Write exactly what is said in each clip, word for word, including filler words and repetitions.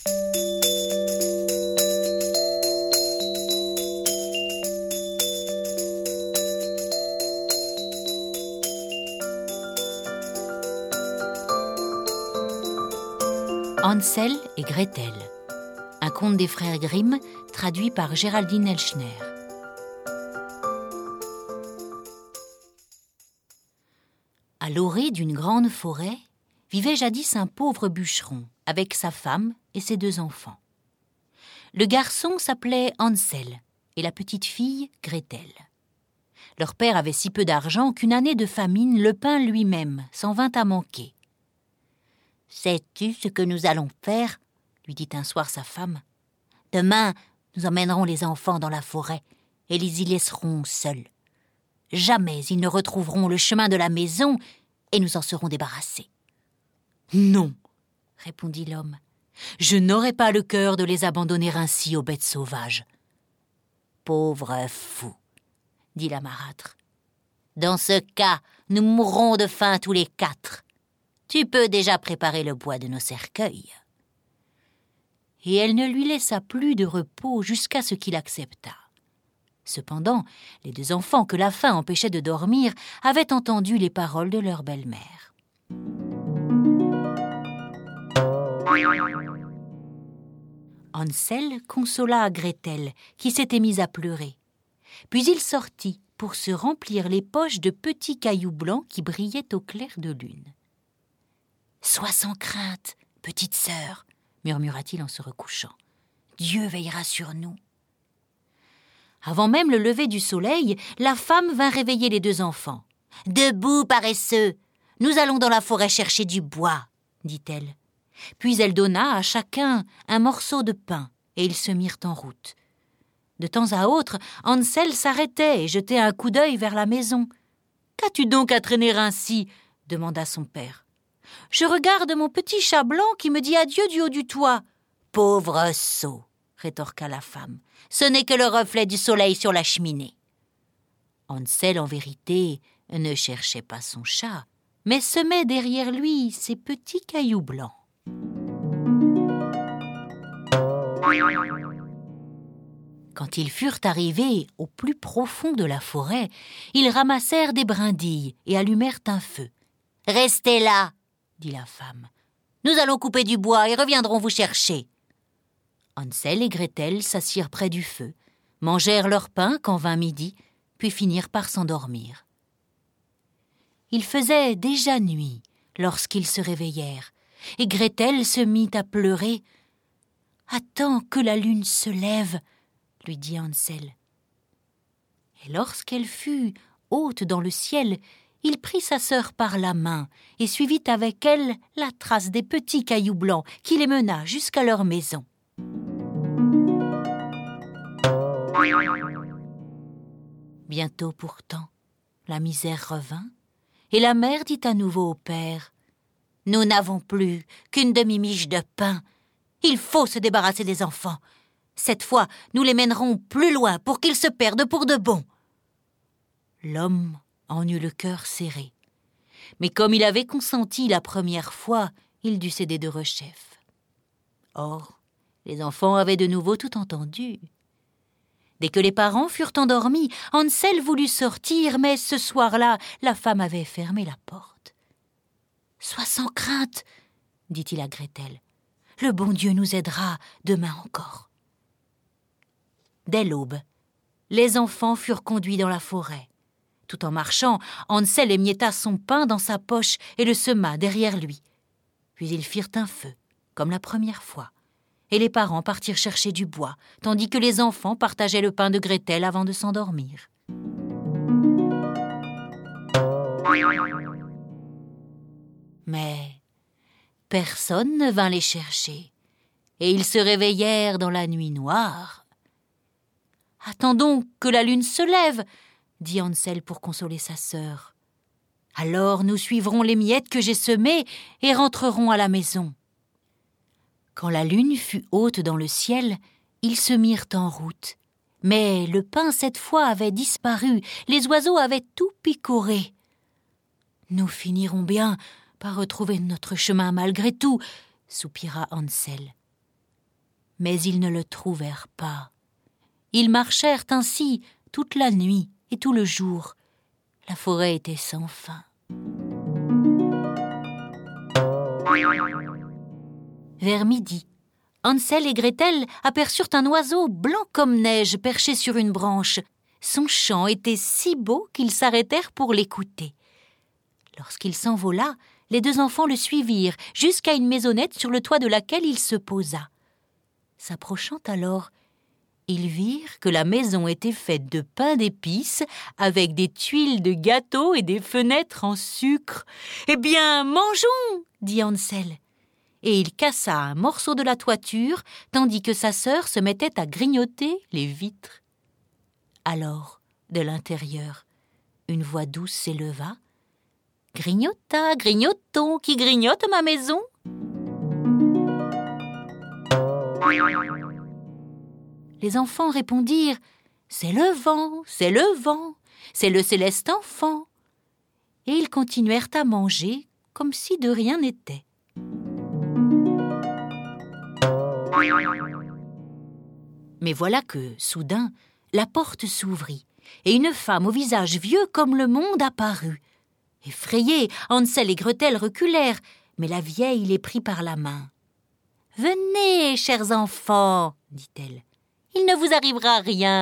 Hansel et Gretel, un conte des frères Grimm, traduit par Géraldine Elchner. À l'orée d'une grande forêt, vivait jadis un pauvre bûcheron, avec sa femme et ses deux enfants. Le garçon s'appelait Hansel et la petite fille Gretel. Leur père avait si peu d'argent qu'une année de famine le pain lui-même s'en vint à manquer. « Sais-tu ce que nous allons faire ?» lui dit un soir sa femme. « Demain, nous emmènerons les enfants dans la forêt et les y laisserons seuls. Jamais ils ne retrouveront le chemin de la maison et nous en serons débarrassés. »« Non, » répondit l'homme, « je n'aurai pas le cœur de les abandonner ainsi aux bêtes sauvages. »« Pauvre fou, » dit la marâtre. « Dans ce cas, nous mourrons de faim tous les quatre. Tu peux déjà préparer le bois de nos cercueils. » Et elle ne lui laissa plus de repos jusqu'à ce qu'il accepta. Cependant, les deux enfants que la faim empêchait de dormir avaient entendu les paroles de leur belle-mère. Hansel consola Gretel, qui s'était mise à pleurer. Puis il sortit pour se remplir les poches de petits cailloux blancs qui brillaient au clair de lune. « Sois sans crainte, petite sœur, » murmura-t-il en se recouchant. « Dieu veillera sur nous. » Avant même le lever du soleil, la femme vint réveiller les deux enfants. « Debout, paresseux, nous allons dans la forêt chercher du bois, » dit-elle. Puis elle donna à chacun un morceau de pain, et ils se mirent en route. De temps à autre, Hansel s'arrêtait et jetait un coup d'œil vers la maison. « Qu'as-tu donc à traîner ainsi ?» demanda son père. « Je regarde mon petit chat blanc qui me dit adieu du haut du toit. »« Pauvre sot !» rétorqua la femme. « Ce n'est que le reflet du soleil sur la cheminée. » Hansel, en vérité, ne cherchait pas son chat, mais semait derrière lui ses petits cailloux blancs. Quand ils furent arrivés au plus profond de la forêt, ils ramassèrent des brindilles et allumèrent un feu. « Restez là !» dit la femme. « Nous allons couper du bois et reviendrons vous chercher. » Hansel et Gretel s'assirent près du feu, mangèrent leur pain quand vint midi, puis finirent par s'endormir. Il faisait déjà nuit lorsqu'ils se réveillèrent, et Gretel se mit à pleurer. « Attends que la lune se lève, » lui dit Hansel. Et lorsqu'elle fut haute dans le ciel, il prit sa sœur par la main et suivit avec elle la trace des petits cailloux blancs qui les mena jusqu'à leur maison. Bientôt pourtant, la misère revint et la mère dit à nouveau au père « Nous n'avons plus qu'une demi-miche de pain. Il faut se débarrasser des enfants. Cette fois, nous les mènerons plus loin pour qu'ils se perdent pour de bon. » L'homme en eut le cœur serré. Mais comme il avait consenti la première fois, il dut céder de rechef. Or, les enfants avaient de nouveau tout entendu. Dès que les parents furent endormis, Hansel voulut sortir, mais ce soir-là, la femme avait fermé la porte. « Sois sans crainte, » dit-il à Gretel. « Le bon Dieu nous aidera demain encore. » Dès l'aube, les enfants furent conduits dans la forêt. Tout en marchant, Hansel émietta son pain dans sa poche et le sema derrière lui. Puis ils firent un feu, comme la première fois, et les parents partirent chercher du bois, tandis que les enfants partageaient le pain de Gretel avant de s'endormir. Mais personne ne vint les chercher, et ils se réveillèrent dans la nuit noire. « Attendons que la lune se lève !» dit Hansel pour consoler sa sœur. « Alors nous suivrons les miettes que j'ai semées et rentrerons à la maison. » Quand la lune fut haute dans le ciel, ils se mirent en route. Mais le pain cette fois avait disparu, les oiseaux avaient tout picoré. « Nous finirons bien par retrouver notre chemin malgré tout, » soupira Hansel. Mais ils ne le trouvèrent pas. Ils marchèrent ainsi toute la nuit et tout le jour. La forêt était sans fin. Vers midi, Hansel et Gretel aperçurent un oiseau blanc comme neige perché sur une branche. Son chant était si beau qu'ils s'arrêtèrent pour l'écouter. Lorsqu'il s'envola, les deux enfants le suivirent jusqu'à une maisonnette sur le toit de laquelle il se posa. S'approchant alors, ils virent que la maison était faite de pain d'épices avec des tuiles de gâteau et des fenêtres en sucre. « Eh bien, mangeons !» dit Hansel. Et il cassa un morceau de la toiture tandis que sa sœur se mettait à grignoter les vitres. Alors, de l'intérieur, une voix douce s'éleva. « Grignota, grignotons, qui grignote ma maison ?» Les enfants répondirent « C'est le vent, c'est le vent, c'est le céleste enfant !» Et ils continuèrent à manger comme si de rien n'était. Mais voilà que, soudain, la porte s'ouvrit et une femme au visage vieux comme le monde apparut. Effrayés, Hansel et Gretel reculèrent, mais la vieille les prit par la main. « Venez, chers enfants, dit-elle, il ne vous arrivera rien. »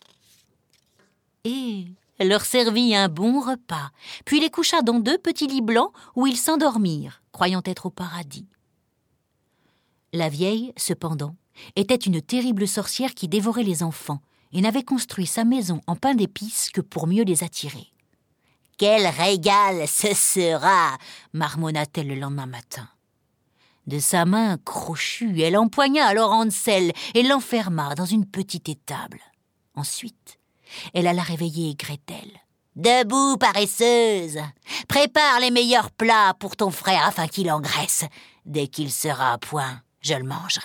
Et elle leur servit un bon repas, puis les coucha dans deux petits lits blancs où ils s'endormirent, croyant être au paradis. La vieille, cependant, était une terrible sorcière qui dévorait les enfants et n'avait construit sa maison en pain d'épices que pour mieux les attirer. « Quel régal ce sera !» marmonna-t-elle le lendemain matin. De sa main crochue, elle empoigna alors Hansel et l'enferma dans une petite étable. Ensuite, elle alla réveiller Gretel. « Debout, paresseuse! Prépare les meilleurs plats pour ton frère afin qu'il engraisse. Dès qu'il sera à point, je le mangerai. »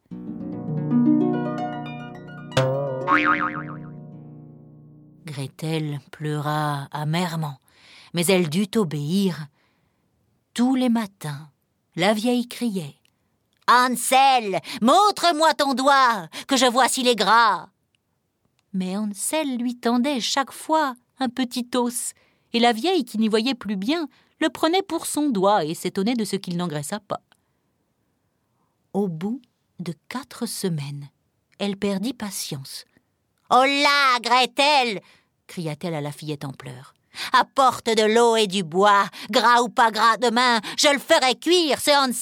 Gretel pleura amèrement, mais elle dut obéir. Tous les matins, la vieille criait « Hansel, montre-moi ton doigt, que je vois s'il est gras !» Mais Hansel lui tendait chaque fois un petit os, et la vieille, qui n'y voyait plus bien, le prenait pour son doigt et s'étonnait de ce qu'il n'engraissa pas. Au bout de quatre semaines, elle perdit patience. « Oh là, Gretel !» cria-t-elle à la fillette en pleurs. « Apporte de l'eau et du bois, gras ou pas gras demain, je le ferai cuire, ce Hansel !»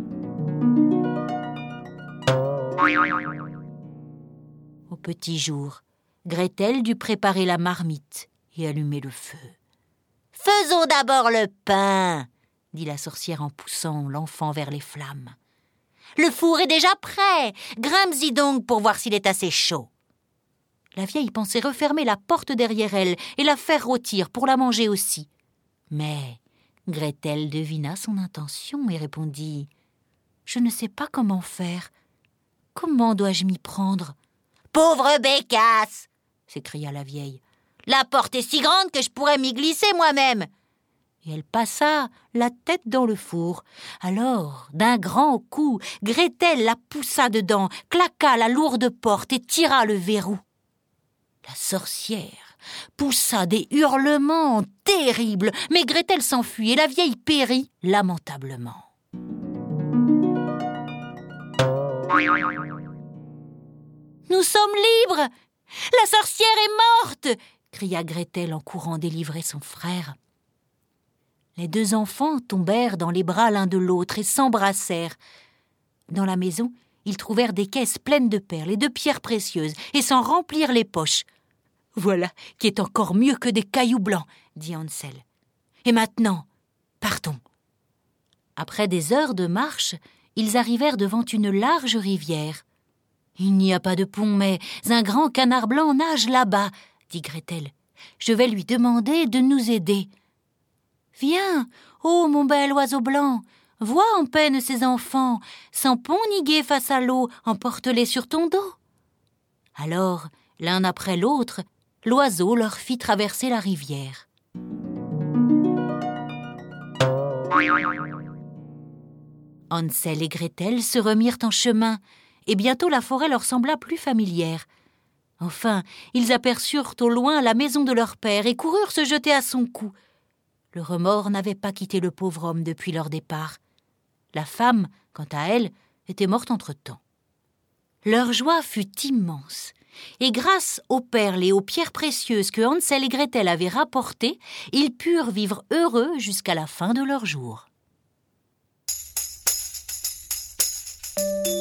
Au petit jour, Gretel dut préparer la marmite et allumer le feu. « Faisons d'abord le pain !» dit la sorcière en poussant l'enfant vers les flammes. « Le four est déjà prêt, grimpe-y donc pour voir s'il est assez chaud. » La vieille pensait refermer la porte derrière elle et la faire rôtir pour la manger aussi. Mais Gretel devina son intention et répondit « Je ne sais pas comment faire. Comment dois-je m'y prendre ?»« Pauvre bécasse !» s'écria la vieille. « La porte est si grande que je pourrais m'y glisser moi-même. » Et elle passa la tête dans le four. Alors, d'un grand coup, Gretel la poussa dedans, claqua la lourde porte et tira le verrou. La sorcière poussa des hurlements terribles, mais Gretel s'enfuit et la vieille périt lamentablement. « Nous sommes libres! La sorcière est morte !» cria Gretel en courant délivrer son frère. Les deux enfants tombèrent dans les bras l'un de l'autre et s'embrassèrent. Dans la maison, ils trouvèrent des caisses pleines de perles et de pierres précieuses et s'en remplirent les poches. « Voilà qui est encore mieux que des cailloux blancs, » dit Hansel. « Et maintenant, partons. » Après des heures de marche, ils arrivèrent devant une large rivière. « Il n'y a pas de pont, mais un grand canard blanc nage là-bas, » dit Gretel. « Je vais lui demander de nous aider. »« Viens, ô mon bel oiseau blanc, vois en peine ces enfants, sans pont ni gué face à l'eau, emporte-les sur ton dos. » Alors, l'un après l'autre, l'oiseau leur fit traverser la rivière. Hansel et Gretel se remirent en chemin, et bientôt la forêt leur sembla plus familière. Enfin, ils aperçurent au loin la maison de leur père et coururent se jeter à son cou. Le remords n'avait pas quitté le pauvre homme depuis leur départ. La femme, quant à elle, était morte entre-temps. Leur joie fut immense, et grâce aux perles et aux pierres précieuses que Hansel et Gretel avaient rapportées, ils purent vivre heureux jusqu'à la fin de leurs jours.